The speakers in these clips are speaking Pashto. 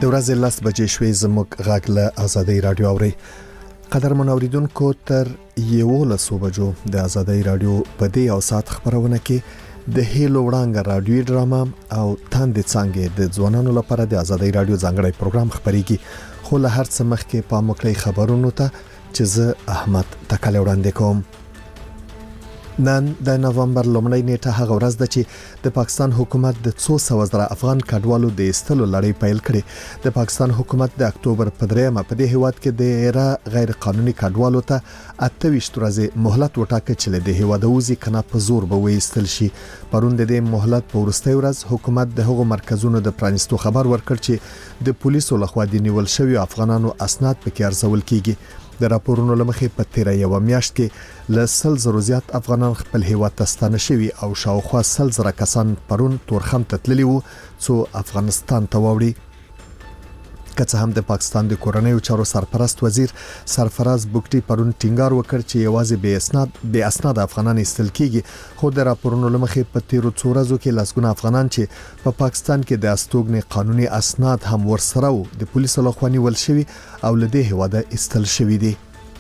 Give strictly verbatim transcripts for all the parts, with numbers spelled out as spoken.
ورځې لس بجې شوې. زموږ غږ له آزادۍ رادیو اوري. قدرمن اوریدونکو، تر یولسو بجو د آزادۍ رادیو په دې او سات خبرونه کې د هیلو وړانګه رادیوي ډراما او تاندې څنګه د ځوانانو لپاره د آزادۍ رادیو ځانګړی پروګرام خبريږي. خو له هر څه مخکې په مکلي خبرونو ته چې زه احمد تکل وړاندې کوم. نن د نومبر لومړۍ نیټه هغه ورځ ده چې د پاکستان حکومت د څو سوه زره افغان کډوالو د ایستلو لړۍ پیل کړې. د پاکستان حکومت د اکتوبر په دریمه په دې هیواد کې د ایرا غیر قانوني کډوالو ته اته ویشت ورځې مهلت وټاکه چې د هیواد وزي کنه په زور به وېستل شي. پرون د دې مهلت په وروستۍ ورځ حکومت د هغو مرکزونو د پرانیستو خبر ورکړ چې د پولیسو لخوا د نیول شوی افغانانو اسناد پکې ارزول کیږي. د راپورونو لمخې په تیره یو میاشت کې له سل زرو زیات افغانان خپل هیواد ته ستانه شوي او شاوخوا سل زره کسان پرون تورخم ته تللي وو څو افغانستان ته واوړي. که څه هم د پاکستان د کورنیو چارو سرپرست وزیر سرفراز بوکټي پرون ټینګار وکړ چې یوازې به اسناد به اسناد افغانان ایستل کیږي. خو د راپورونو لمخې په تیرو څو ورځو کې لاسګونه افغانان چې په پا پاکستان کې د استوګنې قانوني اسناد هم ورسره وو د پولیسو لخوا نیول شوي او له دې هواده ایستل شوي دي.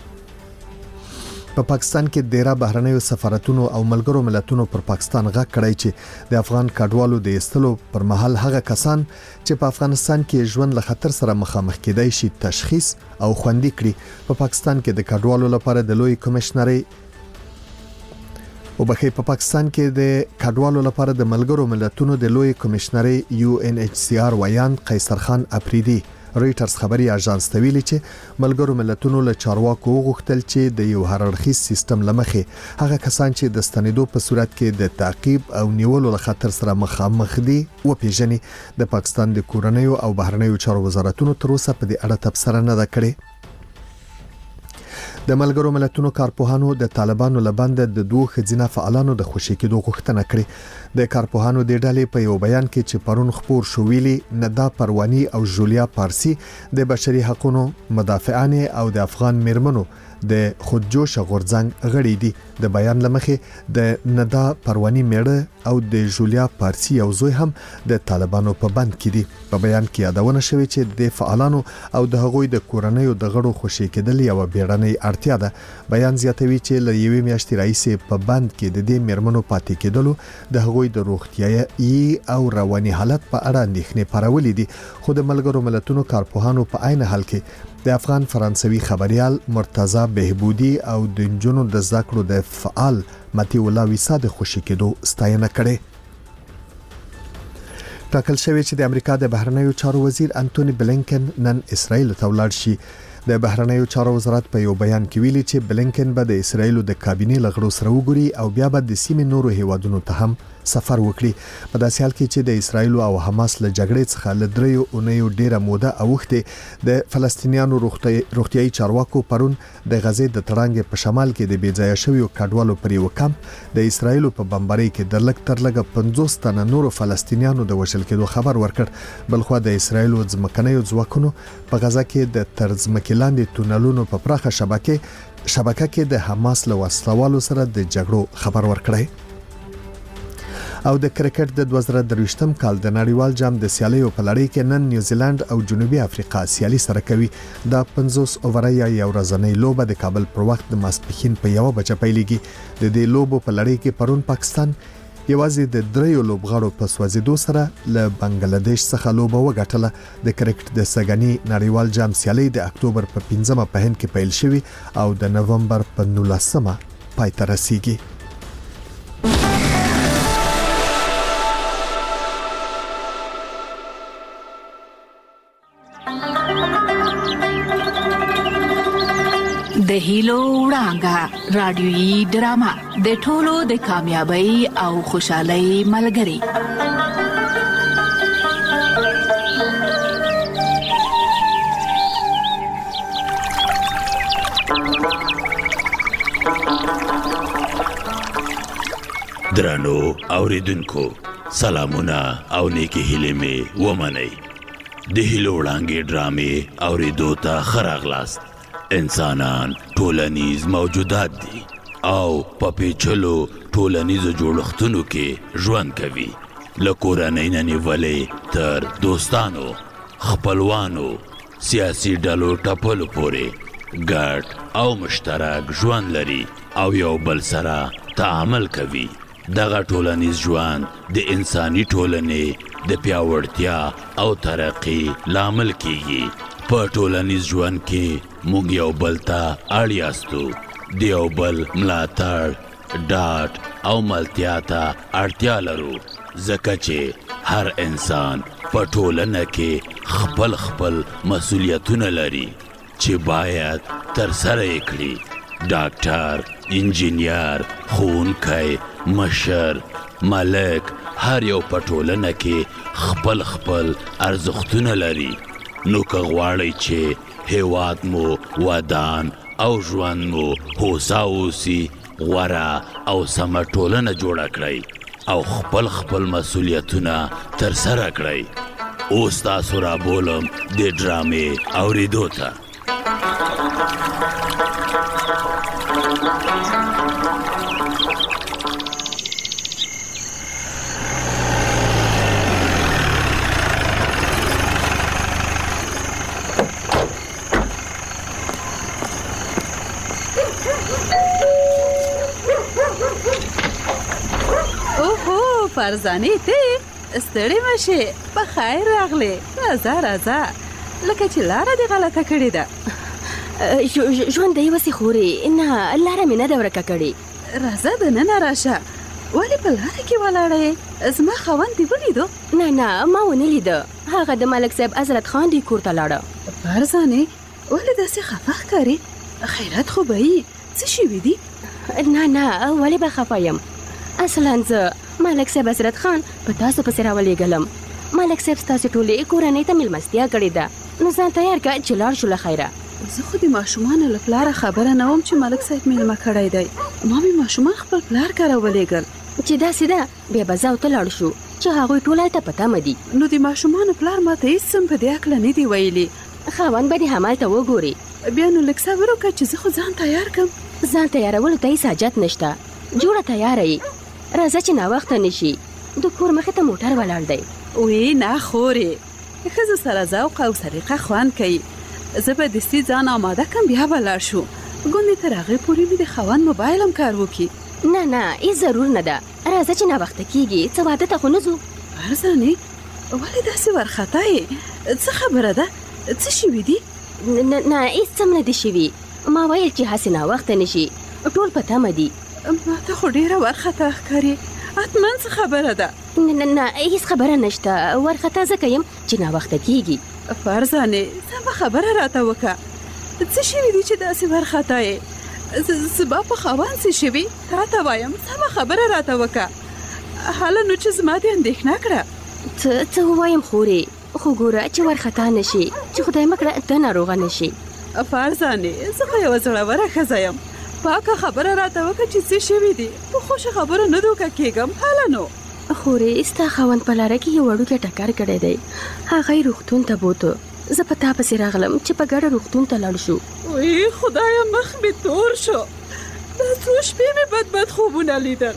په پاکستان کې ډیره بهرنیو سفارتونو او ملګرو ملتونو پر پاکستان غږ کړی چې د افغان کډوالو د ایستلو پر مهال هغه کسان چې په افغانستان کې ژوند له خطر سره مخامخ کېدای شي تشخیص او خوندي کړي. په پاکستان کې د کډوالو لپاره د لوی کمشنري او بخې په پاکستان کې د کډوالو لپاره د ملګرو ملتونو د لوی کمشنري یو ان ایچ سی آر ویان قیصر خان اپریدي رويټرز خبري اژانس ته ویلي چې ملګرو ملتونو له چارواکو غوښتل چې د یو هررخي سیستم لمخې هغه کسان چې د ستنېدو په صورت کې د تعقیب او نیولو له خطر سره مخامخ دي او پیژني. د پاکستان د کورنیو او بهرنیو چارو وزارتونو تر اوسه په دې اړه تبصره نه ده کړې. د ملګرو ملتونو کارپوهانو د طالبانو لبند د دوه خزینه فعالانو د خوشی کېدو غوښتنه کړې. د کارپوهانو د ډلې په یو بیان کې چې پرون خبر شو ویلي ندا پروانی او جولیا پارسی د بشري حقوقو مدافعان او د افغان میرمنو د خودجوش غورځنګ غړي دي. د بیان لمخې د ندا پروانی میړه او د جولیا پارسی یو زوی هم د طالبانو په بند کې دي. په بیان کې یادونه شوې چې د فعالانو او د هغوی د کورنیو د غړو خوشی کېدل یو بیړنۍ اړتیا ده. بیان زیاتوي چې له یوې میاشتې راهیسې په بند کې د دې میرمنو پاتې کېدلو د هغوی د روغتیايي او رواني حالت په اړه اندېښنې پارولې دي. خو د ملګرو ملتونو کارپوهانو په عین حال کې د افغان فرانسوي خبريال مرتضی بهبودي او د جنونو د ذکرو د فعال متي الله ویسا د خوشی کېدو ستاینه کړې. ټاکل شوی چې د امریکا د بهرنیو چارو وزیر انټونی بلینکن نن اسرائیل ته ولاړ شي. د بهرنیو چارو وزارت په یو بیان کې ویلي چې بلینکن به د اسرائیل د کابینې لغړو سره وګوري او بیا به د سیمې نورو هیوادونو ته هم سفر وکړي. په داسې حال کې چې د اسرائیل او حماس له جګړې څخه له دریو اونیو ډیره موده اوخته د فلسطینیانو روغتیايي چارواکو پرون د غزې د تړانګې په شمال کې د بیځایه شویو کډوالو پر یو کمپ د اسرائیل په بمبارۍ کې د لک تر لګه پنځوس تنه نورو فلسطینیانو د وژل کېدو خبر ورکړ. بلخو د اسرائیل ځمکنیو ځواکونو په غزا کې د ترځمکې لاندې تونلونو په پراخه شبکه شبکه کې د حماس له وسلوالو سره د جګړو خبر ورکړی. او د کرکټ د دوه زره درویشتم کال د نړیوال جام د سیالیو په لړۍ کې نن نیوزیلند او جنوبي افریقا سیالي سره کوي. دا پنځوس اوورۍ یو ورځنۍ لوبه د کابل پر وخت د ماسپښین په یو بجه پیلېږي. د دې لوبو په لړۍ کې پرون پاکستان یوازې د دریو لوبغاړو په سوځېدو سره له بنگلاديش څخه لوبه وګټله. د کرکټ د سګنی نړیوال جام سیالي د اکتوبر په پنځمه په هند کې پیل شوی او د نومبر په نولسمه پای ته رسیږي. د هیلو وړانګه رادیوي ډراما د ټولو د کامیابی او خوشحالۍ ملګری. درانو اوریدونکو سلامونه او نیکی هیلې مې ومنئ. د هیلو وړانګې ډرامې اوریدو ته ښه راغلاست. انسانان ټولنیز موجودات دي او په پیچلو ټولنیزو جوړښتونو کې ژوند کوي. له کورنۍ نه نیولې تر دوستانو خپلوانو سیاسي ډلو ټپلو پورې ګډ او مشترک ژوند لري او یو بل سره تعامل کوي. دغه ټولنیز ژوند د انساني ټولنې د پیاوړتیا او ترقي لامل کیږي. په ټولنیز ژوند کې موږ یو بل ته اړ یاستو. د یو بل ملاتړ، ډاډ او ملتیا ته اړتیا لرو، ځکه چې هر انسان په ټولنه کې خپل خپل مسؤلیتونه لري چې باید ترسره یې کړي. ډاکټر، انجینیر، ښوونکی، مشر، ملک، هر یو په ټولنه کې خپل خپل ارزښتونه لري. نو که غواړئ چې هیواد مو ودان او ژوند مو هوسا اوسي، غوره او سمه ټولنه جوړه کړئ او خپل خپل مسؤلیتونه ترسره کړئ. اوس تاسو رابولم د ډرامې اورېدو ته. فرزانې ته ستړې مشه، په خیر راغلې. راځه راځه، لکه چې لاره دې غلطه کړې ده. ژوند دی وسې خورې، نه لاره مې نه ده ورکه کړې. راځه دننه راشه. ولې په لاره کې ولاړې؟ زما خاوند دې ولیدو؟ نه نه ما ونه لیده. هغه د ملک صاحب حضرت خان دې کور ته لاړه. فرزانې ولې داسې خفه ښکارې؟ خیرات خو به یې څه شوي دي؟ نه نه ولې به خفه یم؟ اصلا زه ملک صاحب حضرت خان په تاسو پسې راولېږلم. ملک صاحب ستاسو ټولې کورنۍ ته مېلمستیا کړې ده، نو ځان تیار کړه چې لاړ شو له خیره. زه خو د ماشومانو له پلاره خبره نه وم چې ملک صاحب مېلمه کړی دی. ما مې ماشومان خپل پلار کره ولېږل. چې داسې ده بیا به زه او ته لاړ شو چې هغوی ټول هلته په تمه دي. نو د ماشومانو پلار ما ته هېڅ څه په دې هکله نه دي ویلي. خاوند به دې همالته وګوري. بیا نو لږ صبر وکړه چې زه خو ځان تیار کړم. ځان تیارولو ته هېڅ حاجت نشته، جوړه تیاره یې. راځه چې ناوخته نشي، د کور مخې ته موټر ولاړ دی. وی نه خورې، ښځو سره ذوق او سلیقه خوند کوي. زه به دستي ځان آماده کړم، بیا به لاړ شو. ګوندې تر هغې پورې مې د خاوند موبایل هم کار وکړي. نه نه هېڅ ضرور نه ده. راځه چې ناوخته کېږي، څه واده ته خو نه ځو. فرزانې ولې داسې وارخطا یې؟ څه خبره ده؟ څه شوي دي؟ نه نه هېڅ څه نه دي شوي. ما ویل چې هسې ناوخته نشي، ټول په تمه دي. ما ته خو ډېره وارخطا ښکاري. حتما څه خبره ده؟ نه نه هېڅ خبره نشته. وارخطا ځکه یم چې ناوخته کېږي. فرزانې سمه خبره راته وکړه. څه شوي دي چې داسې وارخطا یې؟ زما په خاوند څه شوي؟ تا ته وایم سمه خبره راته وکړه. هله نو چې زما دې اندېښنه کړه. څه څه ووایم خورې، خو ګوره چې وارخطا نشي، چې خدای مه کړه ته ناروغه نشي. فرزانې زه خو یوه زړوره ښځه یم، پاکه خبره راته وکړه چې څه شوي دي. په خوښه خبره نه دوکه کېږم. هله نو خورې ستا خاوند په لاره کې یو وړوکی ټکر کړی دی، هغه یې روغتون ته بوته. زه په تا پسې راغلم چې په ګډه روغتون ته لاړ شو. وی خدایه مخ مې تور شو. دا څو شپې مې بد بد خوبونه لیدل.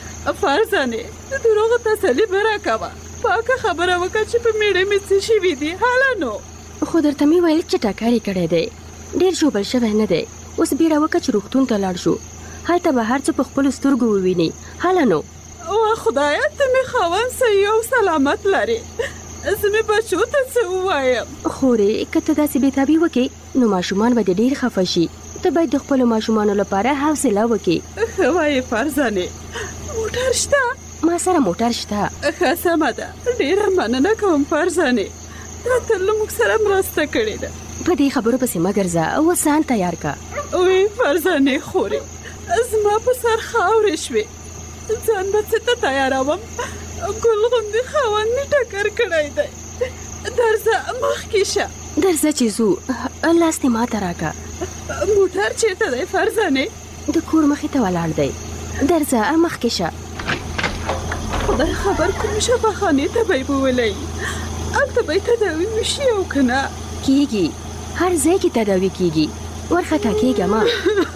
فرزانې د دروغو تسلي مه راکوه، پاکه خبره وکړه چې په میړه مې څه شوي دي. هله نو خو درته مې ویل چې ټکر یې کړی دی، ډېر ژوبل شوی نه دی. اوس بیړه وکړه چې روغتون ته لاړ شو، هلته به هر څه په خپلو سترګو وویني. هله نو وا خدایه ته مې خاوند صحیح او سلامت لرې. زه مې بچو ته څه ووایم؟ خورې که ته داسې بېتابي وکړې نو ماشومان به دې ډېر خفه شي. ته باید د خپلو ماشومانو لپاره حوصله وکړې. ښه وایې فرزانې. موټر شته؟ ما سره موټر شته. ښه سمه ده، ډېره مننه کوم فرزانې، تا تل له موږ سره مرسته کړې ده. په دې خبرو پسې مه ګرځه، اوس ځان تیار که. وی فرزانې خورې زما په سر خاورې شوې، ځان به څه ته تیاروم؟ ګل غوندې خاوند مې ټکر کړی دی. درځه مخکې شه. درځه چې ځو، لاس دې ما ته راکړه. موټر چېرته دی فرزانې؟ د کور مخې ته ولاړ دی. درځه مخکې شه. خدای خبر کوم شفاخانې ته به یې بولی، هلته به یې تداوي وشي او که نه؟ کېږي، هر ځای کې تداوي کېږي، وارخطا کېږه مه.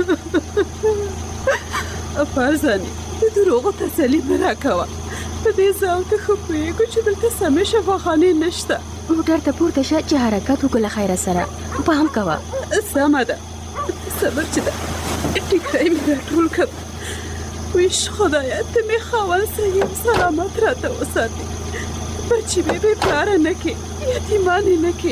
فرزانې د دروغو تسلي مه راکوه. په دې ځای ته ښه پوهېږو چې دلته سمې شفاخانې نشته. موټر ته پورته شه چې حرکت وکړه له خیره سره. پام کوه. سمه ده. صبر چې ده ټیکری مې راټول کړ. ویش خدایه ته مې خاوند صحیح سلامت راته وساتې. بچی مې بې پلاره نه کې، یتیمانې نه کې.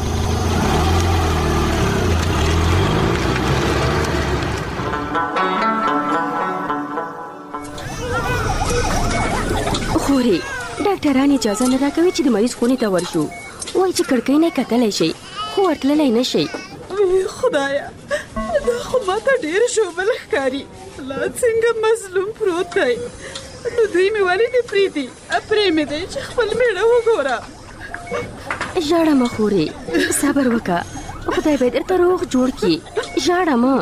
خورې ډاکټران اجازه نه راکوي چې د مریض خونې ته ورشو. وایي چې کړکۍ نه کتلی شي خو ورتللی نه شي. خدایا دا خو ماته ډېر ژوبل ښکاري. لا څنګه مظلوم پروت دی. نو دوی مې ولې دې پرېږدي؟ پرې مې دی چې خپل مېړه وګوره. ژاړه مه خورې، صبر وکړه، خدای به درته روغ جوړ کړي. ژاړه مه.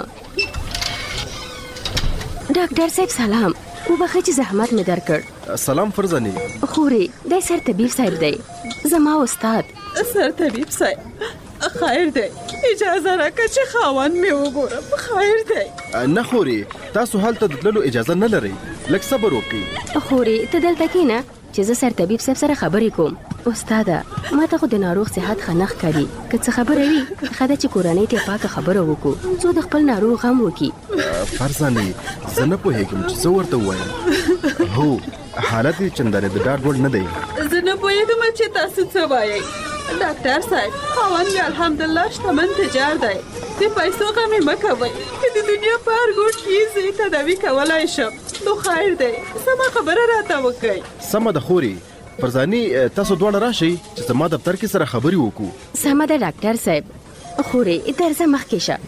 ډاکټر صاحب سلام. وبخئ چې زحمت مې درکړ. سلام فرزانې. خورې دی سر طبیب صاحب دی، زما استاد. سر طبیب صاحب خیر دی، اجازه راکړه چې خاوند مې وګورم. خیر دی. نه خورې تاسو هلته د تللو اجازه نه لرئ، لږ صبر وکړئ. خورې ته دلته کښېنه چې زه سر طبیب صاحب سره خبرې کوم. استاده ما ته خو د ناروغ صحت ښه نه ښکاري. که څه خبره وي ښه ده چې کورنۍ ته پاکه خبره وکړو څو د خپل ناروغ غم وکړي. فرزانې زه نه پوهېږم چې څه ورته ووایم. هو حالت یې چندانې د ډاډ وړ نه دی. زه نه پوهېږم چې تاسو څه وایئ. ډاکټر صاحب خاوند مې الحمدلله شتمن تجار دی. د پیسو غم یې مه کوئ. که د دنیا په هر ګوټ کې زه یې تداوي کولی شم نو خیر دی. سمه خبره راته وکړئ. سمه ده خورې. فرزانې تاسو دواړه راشئ چې زما دفتر کې سره خبرې وکړو. سمه ده ډاکټر صاحب. خورې درځه مخکې شه.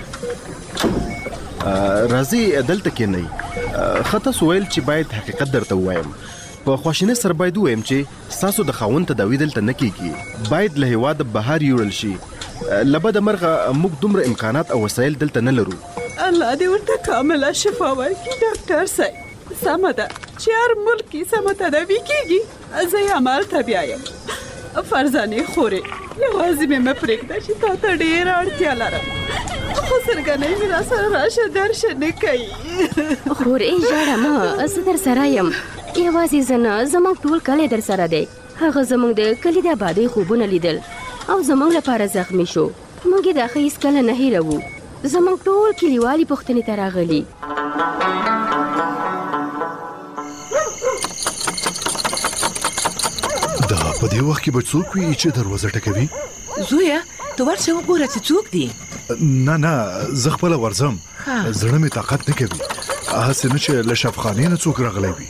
راځئ دلته کښېنئ. ښه تاسو ویل چې باید حقیقت درته ووایم. په خواشینۍ سره باید ووایم چې ستاسو د خاوند تداوي دلته نه کېږي. باید له هېواده بهر یوړل شي. له بده مرغه موږ دومره امکانات او وسایل دلته نه لرو. الله دې ورته کامله شفا ورکړي ډاکټر صاحب. سمه ده چې هر ملک کې سمه تداوي کېږي. زه یې همالته بیا یم. فرزانې خورې یوازې مې مه پرېږده چې تا ته ډېره اړتیا لرم. خو سرګنۍ مې را سره راشه درشه نه کوي. خورې ژاړه مه، زه در سره یم. یوازې زه نه زموږ ټول کلی در سره دی. هغه زموږ د کلي د آبادۍ خوبونه لیدل او زموږ لپاره زخمی شو. موږ یې دا ښه هېڅکله نه هېروو. زموږ ټول کلیوالي پوښتنې ته راغلي. دا په دې وخت کې به څوک وي چې دروازه ټکوي؟ زویا ته ورشه وګوره چې څوک دی. نه نه زه خپله ورځم. زړه مې طاقت نه کوي. هسې نه چې له شفخانې نه څوک راغلی وي.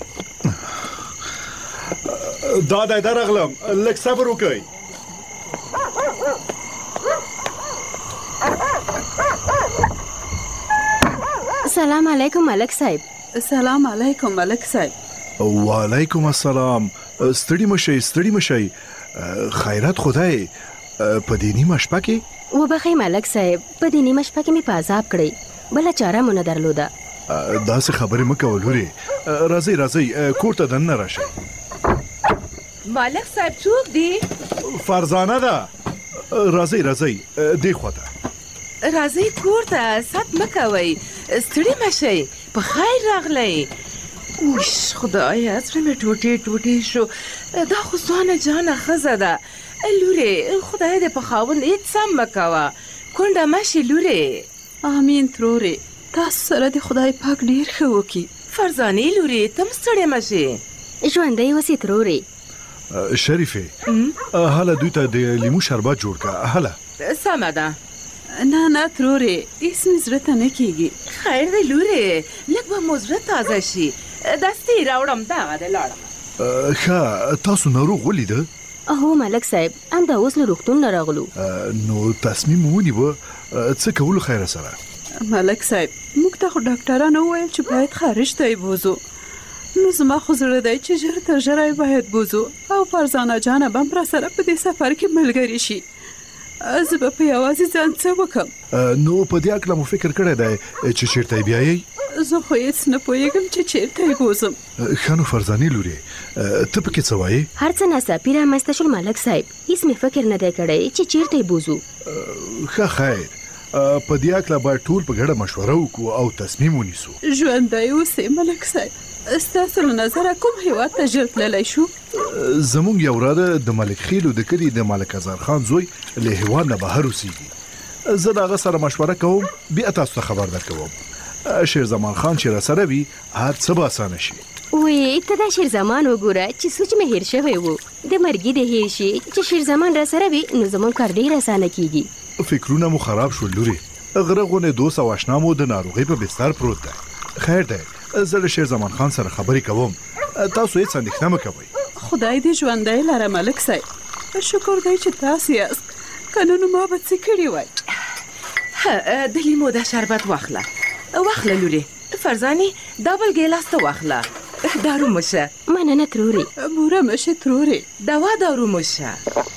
دا دی درغلم، لږ صبر وکئ. سلام علیکم ملک صاحب. سلام علیکم ملک صاحب. وعلیکم السلام. ستړي مشئ ستړي مشئ. خیرات خدای په دې نیمه شپه کې؟ وبخئ ملک صاحب په دې نیمه شپه کې مې په عذاب کړی. بله چاره مو نه درلوده. داسې خبرې مه کوه لورې. راځئ راځئ کور ته دننه راشئ. ملک صاحب څوک دی؟ فرزانه ده. راځئ راځئ دې خواته. راځئ کور ته ست مه کوئ. ستړي مه شئ. په خیر راغلی. اوش خدایه زړه مې ټوټې ټوټې شو. دا خو ځوانه جانه ښځه ده. لورې خدای دې په خاوند هېڅ سم مه کوه. کونډه مه شي لورې. امین ترورې تاسو سره د خدای پاک ډېر ښه وکړي. فرزانې لورې ته هم ستړې مه شي. ژوندی اوسې ترورې. شریفې هله دوی ته د لیمو شربت جوړ کړه. هله سمه ده. نه نه ترورې هېڅ مې زړه ته نه کېږي. خیر دی لورې لږ به مو زړه تازه شي. دستي راوړم دغه دی لاړم. ښه تاسو ناروغ ولیده؟ هو ملک صاحب همدا اوس له روغتون نه راغلو. نو تصمیم ونیوه څه کولو خیره سره؟ ملک صاحب موږ ته خو ډاکټرانو وویل چې باید خارج ته یې بوځو. نو زما خو زړه دی چې ژر تر ژره یې باید بوځو او فرزانه جانه به هم را سره په دې سفر کې ملګري شي. زه به په یوازې ځان څه وکړم؟ نو په دې هکله مو فکر کړی دی چې چېرته یې بیایئ؟ زه خو هېڅ نه پوهېږم چې چېرته یې بوځم. ښه نو فرزانې لورې ته پکې څه وایې؟ هر څه ناڅاپي رامنځته شول ملک صاحب. هېڅ مې فکر نه دی کړی چې چېرته یې بوځو. ښه خیر په دې هکله باید ټول په ګډه مشوره وکړو او تصمیم ونیسو. ژوندی اوسې ملک صاحب. ستاسو له نظره کوم هیواد ته ژر تللی شو؟ زمونږ یو وراده د ملک خیلو د کلي د ملک ازار خان زوی له هیواد نه بهر اوسېږي. زه د هغه سره مشوره کوم، بیا تاسو ته خبر درکوم. شیر زمان خان چې را سره وي هر څه به اسانه شي. وې ته دا شیر زمان وګوره چې سوچ مې هیر شوی وو. د مرګي د هیر شي چې شیر زمان را سره وي نو زمون کار ډیر اسانه کیږي. فکرونه مو خراب شول لوري. غره غونه دوست او آشنا مو د ناروغي په بستر پروت ده. خیر ده، زه له شیر زمان خان سره خبرې کوم. تاسو هیڅ اندېښنه مه کوئ. خدای دې ژوندی لره ملک صاحب. شکر دی چې تاسو یاست، که نه نو ما به څه کړي وای. د لیمو د شربت واخله واخله لوري. فرزانې دا بل ګیلاس ته واخله. دارو مشه. مننه تروري. بوره مشه تروري. دوا دارو مشه.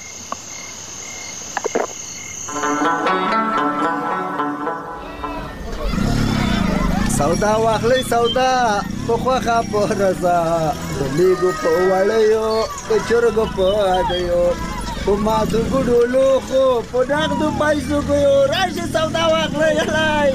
سودا واخلې سودا په خوخه په رضا د لیګو په وړیو د چرګو په هګیو په مادو ګډو لوخو په ډاغدو پیسو ګیو راشي سودا واخلې هلای.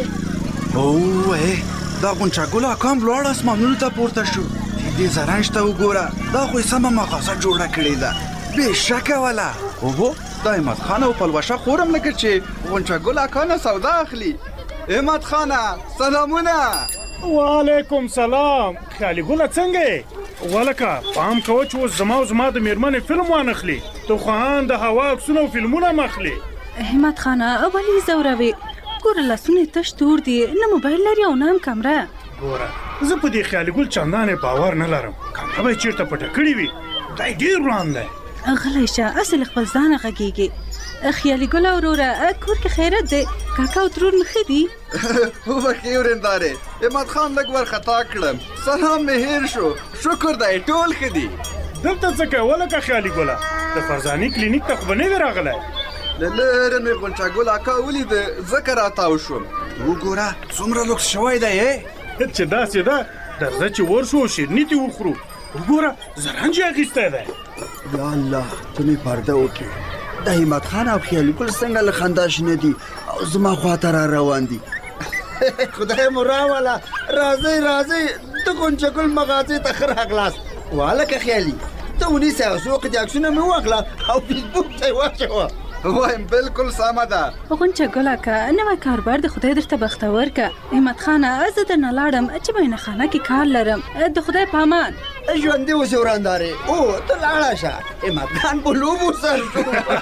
اوه دا غونچا ګل اکام لوړ اسمانونو ته پورته شو. دې زرنج ته وګوره، دا خو سمه مغازه جوړه کړې ده بېشکه ولا. اوهو دا احمد خان او پلوشه خورم لکه چې غونچا ګل اکانه سودا اخلي. احمد خانه سلامونه. وعلیکم سلام. خیالي ګله څنګه ولکه پام کوه چې اوس زما او زما د میرمنې فلم وانخلي. تو خان د هوا عکسونه او فلمونه مخلي. احمد خانه ولې زوروي؟ ګوره لاسونه تش تور دي، نه موبایل لري او نه هم کمره. ګوره زه په دې خیالي ګل چندانې باور نه لرم. کمره به یې چېرته پټه کړې وي. دی ډېر وړاند دی. غلی شه، اصل خپل ځانه غږېږي. خیالي ګله وروره کور کې خیرت دی؟ کاکا او ترور مې ښه دي؟ وبخې ورېندارې، احمد خان لږ ورخطا کړم. سلام مې هېر شو. شکر دی ټول ښه دي. دلته څه کوې ولکه خیالي ګله؟ د فرزانې کلینیک ته خو به نه وې راغلی؟ له لرې مې غونچا ګل اکا ولیده، ځکه راتاو شوم. وګوره څومره لوکس شوی دی چې داسې ده. درځه چې ورشو شیرني دې وخورو. وګوره زرنج یې اخیستی دی. یا الله ته مې پرده وکړې. د همت خان او خیالي ګل څنګه له خندا شنه دي او زما خواته را روان دي. خدای مو راوله. راځئ راځئ د غونچا ګل مغازې ته ښه راغلاست. وهلکه خیالي ته ونیسئ او څو قطعې عکسونه مې واخله او فیسبوک ته یې واچوه. وایم بالکل سمه ده. غونچا ګله که نوی کاربار د خدای درته بختور که. احمد خانه زه درنه لاړم چې مینه خانه کې کار لرم. د خدای په امان. ژوندي اوسې ورندارې. او ته لاړه شه. احمد خان په لوبو سر شو.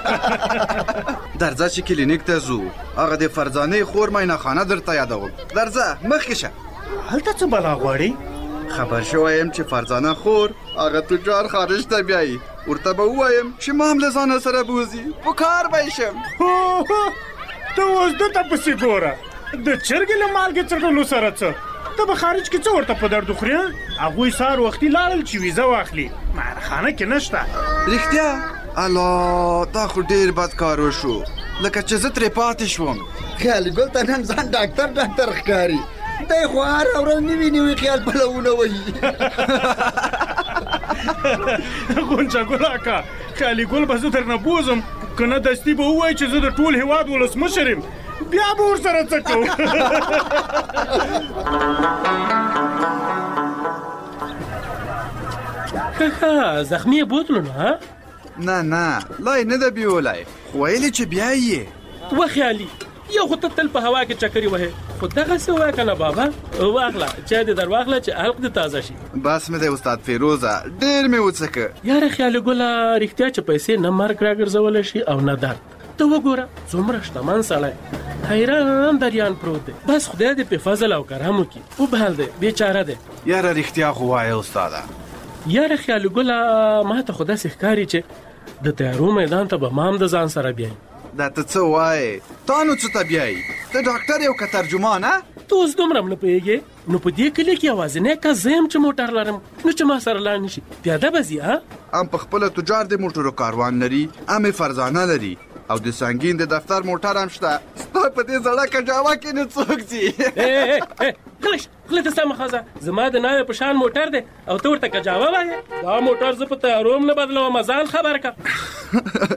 درځه چې کلینیک ته ځو. هغه د فرزانې خور مینه خانه درته یادوم. درځه مخکې شه. هلته څه بلا غواړې؟ خبر شوی یم چې فرزانه خور هغه تجار خارج ته بیایي. ورته به ووایم چې ما هم له ځانه سره بوځي. په کار به یې شم. ته اوس دته پسې ګوره. د چرګې له مالګې څټلو سره څه؟ ته به خارج کې څه ورته په درد وخورې؟ هغوی سهار وختي لاړل چې ویزه واخلي. معرخانه کې نشته. رښتیا؟ الله دا خو ډېر بد کار وشو، لکه چې زه ترې پاتې شوم. خیالي ګل ته نن ځان ډاکټر ډاکټر ښکاري. دی خو هره ورځ نوي نوي خیال پلونه وهي. غونچا ګل اکا خیالي ګل به زه درنه بوځم، که نه دستي به ووایي چې زه د ټول هېواد ولسمشر یم. بیا به ورسره څه کوو. کاکا زخمي یې بوتلو نه؟ نه نه لا یې نه ده بیولی، خو ویلې چې بیا یې وخیالي یو خو ته تل په هوا کې چکرې وهې، خو دغسې ووایه که نه بابا. واخله چای دې در واخله چې حلق دې تازه شي. بس مې دی استاد فیروزه، ډېر مې وڅکه. یاره خیالي ګله رښتیا چې پیسې نه مرګ راګرځولی شي او نه درد. ته وګوره څومره شتمن سړی، حیران دریان پروت دی. بس خدای دې په فضل او کرم وکړي. وبهل دی بیچاره دی. یاره رښتیا خو وایه استاده. یاره خیالي ګله ما ته خو داسې ښکاري چې د تیارو میدان ته به ما هم د ځان سره بیایي. دا ته څه وایې؟ تا نو څه ته بیایي؟ ته ډاکټر یو که ترجمان؟ ته اوس دومره هم نه پوهېږې. نو په دې کلي کې یوازینی کس زه یم چې موټر لرم، نو چې ما سره لاړ نه شي پیاده به ځي. ام په خپله تجار د موټرو کاروان لري، ام یې فرزانه لري او د سنګین د دفتر موټر هم شته. ستا په دې زړه کجاوه کې نه څوک ځي. غلی شه غلی ته سمه ښځه، زما د ناوې په شان موټر دی او ته ورته کجاوه وایې. دا موټر زه په تیارو هم نه بدلوم، ځان خبر کړه.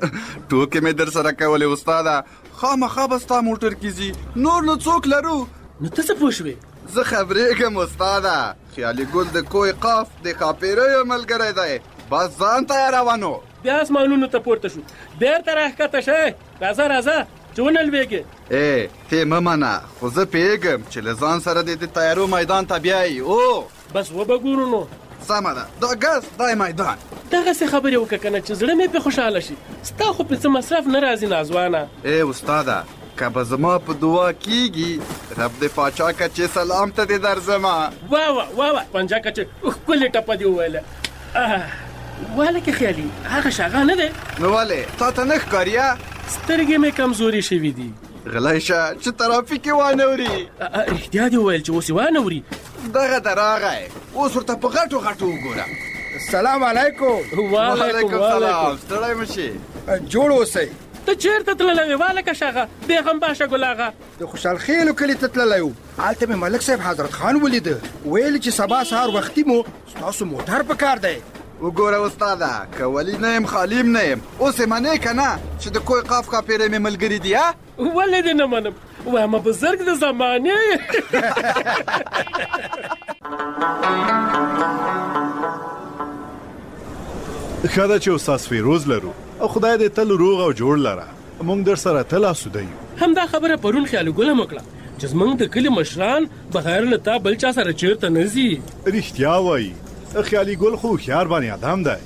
ټوکې مې در سره کولې استاده، خامخا به ستا موټر کې ځي، نور نو څوک لرو. نو ته څه پوه شوې؟ زه خبرېږم استاده، خیالي ګل د کوی قاف د ښاپېریو ملګری دی. بس ځان تیاروه نو. بیا اسمانونو ته پورته شو، بیرته راښکته شه. راځه راځه چې ونه لوېږې. ای ته مه منه، خو زه پوهېږم چې له ځان سره دې د تیارو میدان ته بیایي. او بس وبه ګورو نو. سمه ده، دا ګز دا میدان. دغسې خبرې وکړه که نه چې زړه مې پې خوشحاله شي. ستا خو پې څه مصرف نه راځي نازوانه. ای استاده، که به زما په دعا کېږي، رب د پاچا کچې سلام ته دې درځمه. واه واه واه واه پنجه کچې ښکلې ټپه دې وویله. واله کې خیالي هغه شاغه نه دی؟ نو ولې تا ته نه ښکاريه؟ سترګې مې کمزوري شوي دي. غلی شه چې ترافیک یې وانه وري. رښتیا دې وویل چې اوس یې وانه وري؟ دغه ته راغی، اوس ورته په غټو غټو وګوره. سلام علیکم. وعلیکم السلام. ستړی مه شي. جوړ اوسئ. ته چېرته تللی وې واله که شاغه بیغم باشه ګل آغا؟ د خوشحال خیلو کلي ته تللی وو. هلته مې ملک صاحب حضرت خان ولیده، ویل چې سبا سهار وختي مو ستاسو موټر په کار دی. وګوره استاده، که ولی نه یم خالیم نه یم، اوس یې منې که نه چې د کوی قاف ښاپېری مې ملګري دي؟ ولې دې نه منم؟ وایم بزرګ د زمانې. ښه ده چې استاد فیروز لرو او خدای دې تل روغ او جوړ لره. موږ در سره تل اسوده یو. همدا خبره پرون خیال ګل هم وکړه چې زموږ د کلي مشران بغیر له تا بل چا سره چېرته نه ځي. رښتیا وایي، خیالي ګل خو هوښیار بانی ادم دی.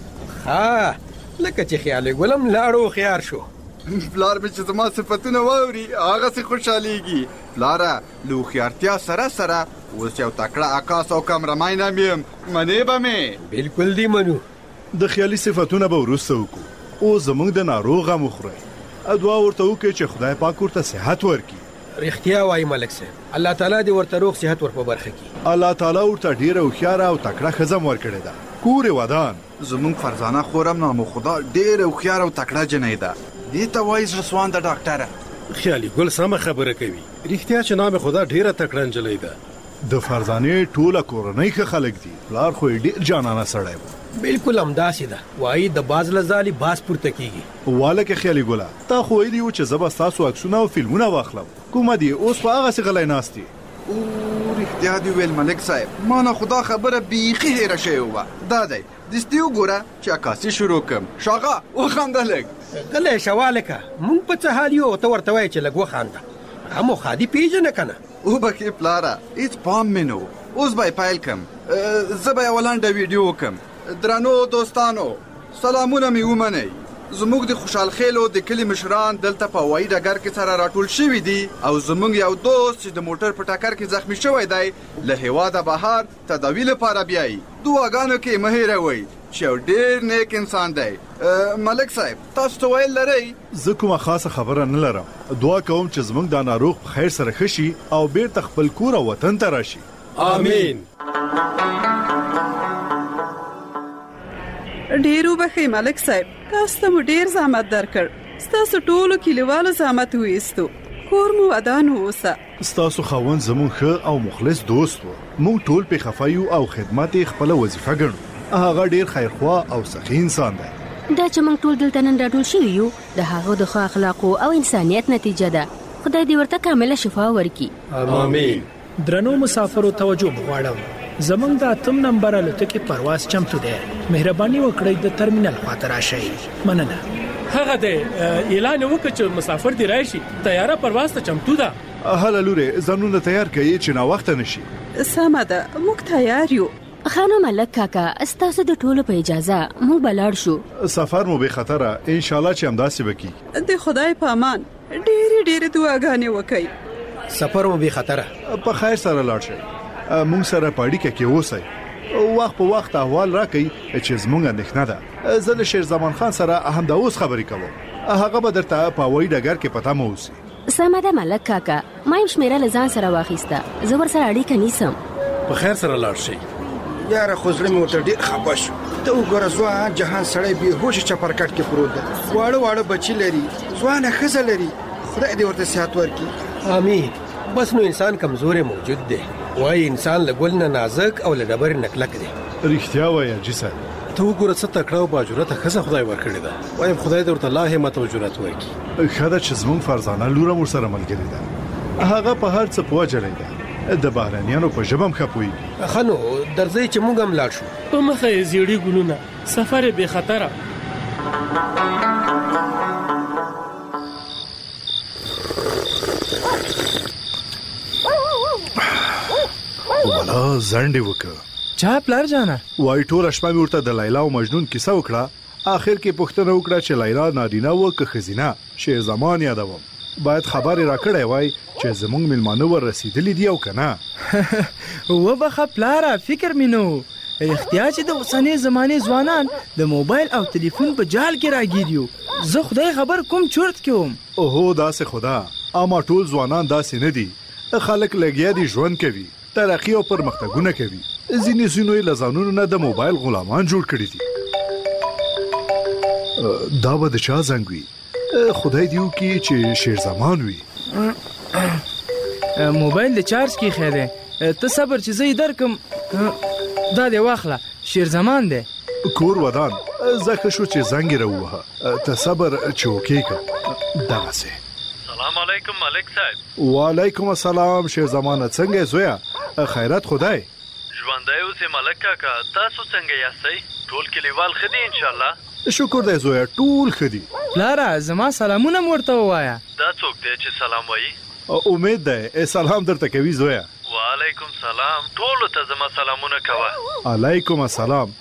ها لکه چې خیالي ګل هم لاړ هوښیار شو. پلار مې چې زما صفتونه واوري هغسې خوشحالیږي. پلاره له هوښیارتیا سره سره اوس یو تکړه عکاس او کمرمین هم یم. منې به مې؟ بلکل دی منو. د خیالي صفتونه به وروسته وکړو. او زموږ د ناروغ غم وخورئ. دعا ورته وکړئ چې خدای پاک ورته صحت ورکړي. رښتیا وایي ملک صاحب، الله تعالی دې ورته روغ صحت ور په برخه کړي. الله تعالی ورته ډېره هوښیاره او تکړه ښځه هم ورکړې ده. کور یې ودان. زموږ فرزانه خور هم نامو خدا ډېره هوښیاره او تکړه جنۍ ده. دې ته وایي زړه سوانده ډاکټره. خیالي ګل سمه خبره کوي. رښتیا چې نام خدا ډېره تکړه نجلۍ ده. د فرزانې ټوله کورنۍ ښه خلک دي. پلار خو یې ډېر جانانه سړی و. بالکل همداسې ده، وایي د باز له ځالې باز پورته کېږي. واله کې خیالي ګله، تا خو ویلي وو چې زه به ستاسو عکسونه او فلمونه واخلم. کومه دي اوس خو هغسې غلی ناست دي. او رښتیا دې ویل ملک صاحب، ما نه خدا خبره بیخي هېره شوې وه. دا دی دستي وګوره چې عکاسي شروع کړم. شاغه وخانده لږ. غلی شه والکه، موږ په څه حال یو او ته ورته وایې چې لږ وخانده. هم خادي پیژنه که نه؟ وبکې پلاره، هېڅ پام مې نه و. اوس به یې پیل کړم. زه به یوه لنډه ویډیو وکړم. درنو دوستانو، سلامونه مې ومنئ. زموږ د خوشحال خیلو د کلي مشران دلته په هوایي ډګر کې سره راټول شوي دي او زموږ یو دوست چې د موټر په ټکر کې زخمی شوی دی له هېواده بهر تداوي لپاره بیایي. دعاګانو کې مه هېروئ چې یو ډېر نیک انسان دی. ملک صاحب تاسو ته ویل لرئ؟ زه کومه خاصه خبره نه لرم. دعا کوم چې زموږ دا ناروغ په خیر سره ښه شي او بیرته خپل کور او وطن ته راشي. آمین. ډېر وبښئ ملک صاحب، تاسو ته مو ډېر زحمت درکړ. ستاسو ټولو کلیوالو زحمت وایستو. کور مو ودان اوسه. ستاسو خاوند زموږ ښه او مخلص دوست و. موږ ټول پې خفه یو او خدمت یې خپله وظیفه ګڼو. هغه ډېر خیرخوا او سخي انسان دی. دا چې موږ ټول دلته نن راټول شوي یو د هغه د ښه اخلاقو او انسانیت نتیجه ده. خدای دې ورته کامله شفا ورکړي. آمین. درنو مسافرو توجه غواړم. زمونږ د اتم نمبر الوتکې پرواز چمتو دی. مهرباني وکړئ د ترمینل خواته راشئ. مننه. هغه دی اعلان وکړ چې مسافر دی راشي. تیاره پرواز ته چمتو ده. هله لورې ځانونه تیار کړئ چې ناوخته نشي. سمه ده، موږ تیار یو. خانو ملک کاکا، ستاسو د ټولو په اجازه موږ به لاړ شو. سفر مو بې خطره ان شاء الله چې همداسې به کیږي. د خدای په امان ډېرې ډېرې دعاګانې وکړئ. سفر مو بې خطره. په خیر سره لاړ شئ. موږ سره په اړیکه کې اوسئ. وخت په وخت احوال راکئ چې زموږ اندېښنه ده. زه له شیر زمان خان سره همدا اوس خبرې کوم. هغه به درته په هوایي ډګر کې پته مو اوسي. سمه ده ملک کاکا، ما یم شمیره له ځان سره واخیسته. زه ورسره اړیکه نیسم. په خیر سره لاړ شئ. یاره خو زړه مې ورته ډېر خفه شو. ته وګوره ځوان جهان سړی بېهوشه چپرکټ کې پروت دی. واړه واړه بچي لري، ځوانه ښځه لري. خدای دې ورته صحت ورکړي. آمین. بس نو انسان کمزورې موجود دی. وایي انسان له ګل نه نازک او له ډبرې نه کلک دی. رښتیا وایه حاجي صاحب. ته وګوره څه تکړه او باجرته ښځه خدای ورکړې ده. وایم خدای دې ورته لا همت او جرأت ورکړي. ښه ده چې زموږ فرزانه لور هم ورسره ملګرې ده. هغه په هر څه پوه جړی ده. د بهرانیانو په ژبه هم ښه پوهېږي. ښه نو درځئ چې موږ هم لاړ شو. په مخه یې زیړي ګلونه، سفر یې بې خطره. ولا زنډې وکړه. چا پلار جانا؟ وای ټوله شپه مې ورته د لیلا او مجنون کیسه وکړه. آخر کې پوښتنه وکړه چې لیلا نارینه و که ښځینه. شیر زمان یادوم. باید خبرې راکړی وای چې زموږ میلمانه ور رسېدلي دي او که نه. وبخه پلاره، فکر مې نه و. رښتیا چې د اوسنۍ زمانې ځوانان د موبایل او تلیفون په جال کې راګیر یو. زه خدای خبر کوم چورت کې وم. اوهو داسې خدا، اما ټول ځوانان داسې نه دي. خلک لګیا دي ژوند کوي، ترقی او پرمختګونه کوي. ځینې ځینو یې له ځانونو نه د موبایل غلامان جوړ کړي دي. دا به د چا زنګ وي؟ خدای دې وکړي چې شیر زمان وي. موبایل د چارج کې ایښی دی. ته صبر چې زه یې درکم. دا دې واخله، شیر زمان دی. کور ودان زکه شو چې زنګ یې راووهه. ته صبر چې وکړې. دغسې. سلام علیکم ملک صاحب. وعلیکم السلام شیر زمانه. څنګه زویا؟ خیرات خدای. ژوندی اوسې ملک کاکا، تاسو څنګه یاستئ؟ ټول کلیوال ښه دي انشاءالله؟ شکر دی زویا، ټول ښه دي. پلاره زما سلامونه مې ورته ووایه. دا څوک دی چې سلام وایي؟ امید دی سلام درته کوي زویا. وعلیکم سلام، ټولو ته زما سلامونه کوه. علیکم السلام.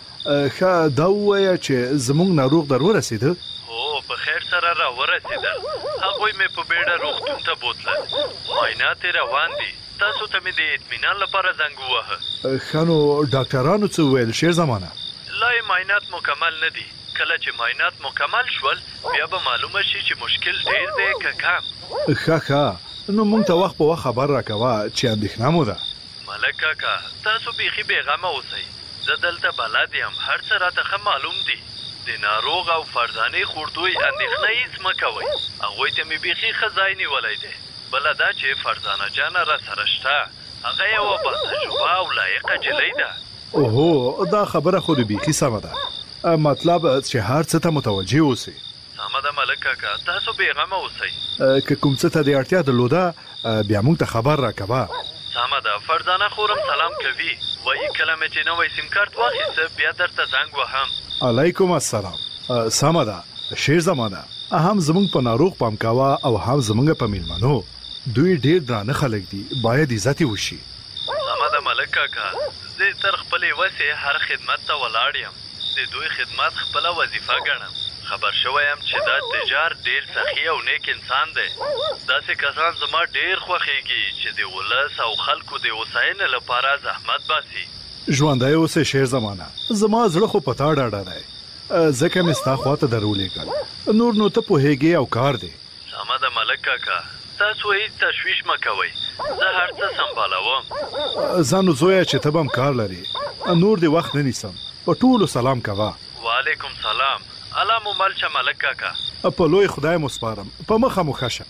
ښه دا ووایه چې زموږ ناروغ در ورسېده؟ هو په خیر سره را ورسېدل. هغوی مې په بیړه روغتون ته بوتلل. معاینات یې روان دي. تاسو ته مې د اطمینان لپاره زنګ ووهه. ښه نو ډاکټرانو څه وویل شیر زمانه؟ لا یې معاینات مکمل نه دي. کله چې معاینات مکمل شول بیا به معلومه شي چې مشکل ډیر دی که کم. ښه ښه نو موږ ته وخت په وخت خبر راکوه چې اندېښنه مو ده. ملک کاکا تاسو بیخي بېغمه اوسئ. زه دلته بلد یم، هر څه راته ښه معلوم دي. د ناروغ او فرزانې خوردوی اندېښنه هېڅ مه کوئ. هغوی ته مې بیخي ښه ځای نیولی دی. بله دا چې فرزانه جانه را سره شته، هغه یوه باتجربه او لایقه جلۍ ده. اوهو دا خبره خو د بیخي سمه ده. مطلب چې هر څه ته متوجه اوسئ. سمه ده ملک کاکا، تاسو بېغمه اوسئ. که کوم څه ته د اړتیا درلوده بیا موږ ته خبر راکوه. سمه ده. فرزانه خورم سلام کوي. وایي کله مې چې نوی سیم کارت واخیسته بیا درته زنګ وهم. علیکم السلام. سمه ده شیر زمانه. هم زموږ په ناروغ پام کوه او هم زموږ په میلمنو. دوی ډیر درانه خلک دي، باید عزت وشي. سمه ده ملک کاکا، زه تر خپلې وسې هر خدمت ته ولاړ یم. د دوی خدمت خپله وظیفه ګڼم. خبر شوی یم چې دا تجار ډیر سخي او نیک انسان دی. داسې کسان زما ډیر خوښیږي چې د ولس او خلکو د هوساینې لپاره زحمت باسي. ژوندی اوسې شیر زمانه. زما زړه خو په تا ډاډه دی، ځکه مې ستا خواته درولېږل. نور نو ته پوهېږې او کار دی. سمه ده ملک کاکا، تاسو هیڅ تشویش مه کوئ. زه هر څه سمبالوم. ځانو زویه چې ته به هم کار لرې. نور دې وخت نه نیسم. په ټولو سلام کوه. وعلیکم سلام. الله مو مل شه ملک کاکا. په لوی خدای مو سپارم. په مخه مو ښه شه.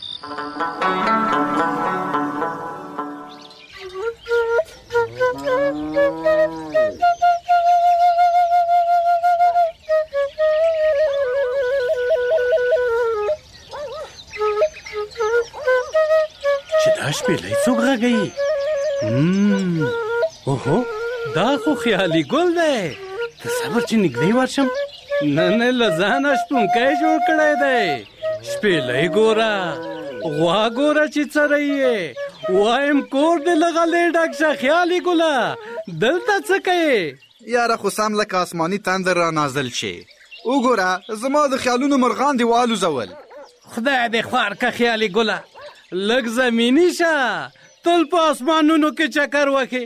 چې دا شپېلۍ څوک غږوي؟ اوهو دا خو خیالي ګل دی. ته صبر چې نږدې ورشم. نه نه له ځانه شپونکی جوړ کړی دی. شپېلۍ ګوره، غوا ګوره چې څرۍ یې. وایم کور دې له غلې ډک شه خیالي ګله. دلته څه کوې؟ یاره خو سم لکه آسماني تندر را نازل شي. وګوره زما د خیالونو مرغان دې والوزول. خدای دې خوار که خیالي ګله. لږ زمیني شه، تل په اسمانونو کې چکر وکې.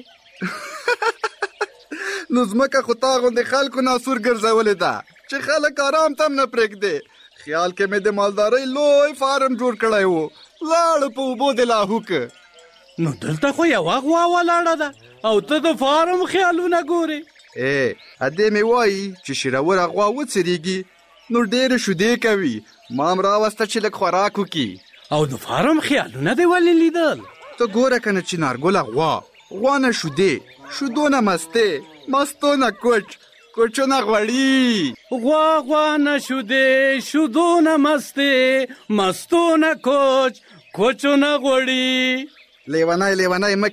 نو ځمکه خو تا غوندې خلکو ناسور ګرځولې ده چې خلک آرام تم نه پرېږدي. خیال کې مې د مالدارۍ لوی فارم جوړ کړی و، لاړو په اوبو د لاهو که. نو دلته خو یوه غوا ولاړه ده او ته د فارم خیالونه ګورې. ای ادې مې وایي چې شیروره غوا وڅریږي نو ډېرې شیدې کوي. ما هم راوسته چې لږ خوراک وکړي. او د فارم خیالونه دې ولې لیدل؟ ته ګوره که نه چې نارګله غوا، غوا نه شیدې، شیدو نه مستې، مستو نه کوچ، کوچو نه غوړي. غوا غوا نه شیدې، شیدو نه مستې، مستو نه کوچ، کوچو نه غوړي. لیونی لیونی مه